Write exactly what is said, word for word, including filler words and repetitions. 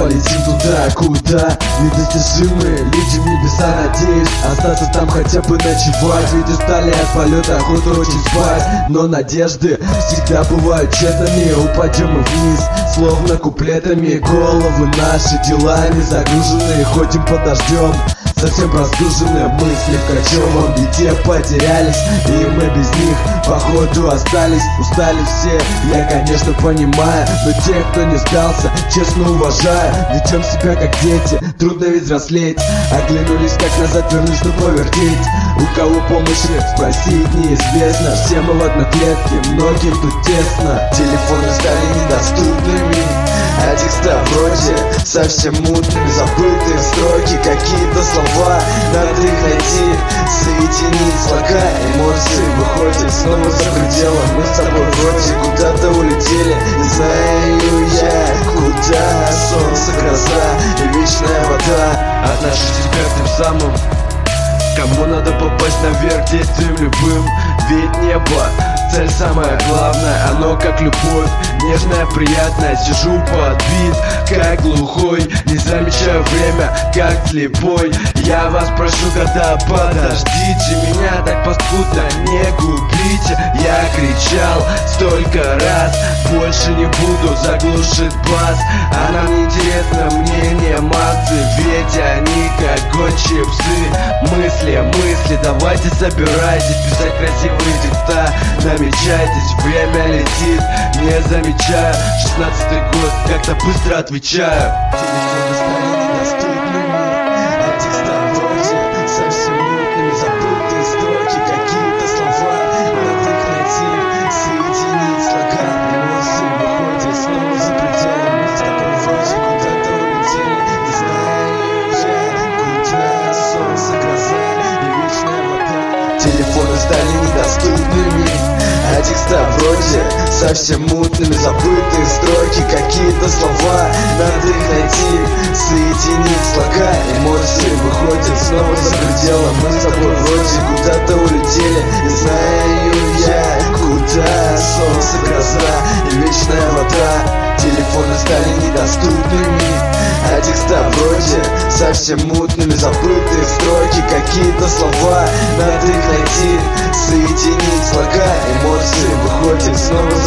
полетим туда, куда недостижимые люди в небеса, надеюсь остаться там хотя бы ночевать. Ведь устали от полета, охота очень спать, но надежды всегда бывают тщетными. Упадем мы вниз, словно куплетами. Головы наши делами загружены, ходим под дождем, совсем простуженные мысли в кочевом беде потерялись, и мы без них походу остались. Устали все, я конечно понимаю, но тех, кто не сдался, честно уважаю. Ведем себя как дети, трудно ведь взрослеть. Оглянулись, как назад вернусь, но повертеть. У кого помощи спросить неизвестно. Все мы в одной клетке, многим тут тесно. Телефоны стали недоступными, а текста вроде совсем мутными. Забытые строки, какие-то слова, надо их найти, соединить слога. Эмоции выходят снова за пределы. Мы с тобой вроде куда-то улетели. Не знаю я, куда. Солнце, гроза и вечная вода. Отношитесь к тем самым, кому надо попасть наверх действием любым. Ведь небо — цель самая главная. Оно как любовь, нежная, приятная. Сижу подбит, как глухой, не замечаю время, как слепой. Я вас прошу, когда подождите меня, так паскудно не губите. Я кричал столько раз, больше не буду, заглушит бас. А нам неинтересно мнение массы, ведь они как гончие псы. Мысли, мысли, давайте собирайтесь, писать красивые текста. Намечайтесь, время летит, не замечаю. Шестнадцатый год, как-то быстро отвечаю. Телефоны стали недоступными, а текста вроде совсем мутными. Забытые строки, какие-то слова, надо их найти, соединить слога. Эмоции выходят снова за пределы. Мы с тобой вроде куда-то улетели. Не знаю я, куда. Солнце, гроза и вечная вода. Телефоны стали недоступными, а текста вроде совсем мутными. Забытые строки, какие-то слова, надо их найти, соединить слога. Эмоции выходят снова за пределы. Мы с тобой вроде куда-то улетели. Не знаю я, куда. Солнце, гроза и вечная вода. Телефоны стали недоступными, а текста вроде совсем мутными. Забытые строки, какие-то слова, надо их найти, соединить слога. Эмоции выходят снова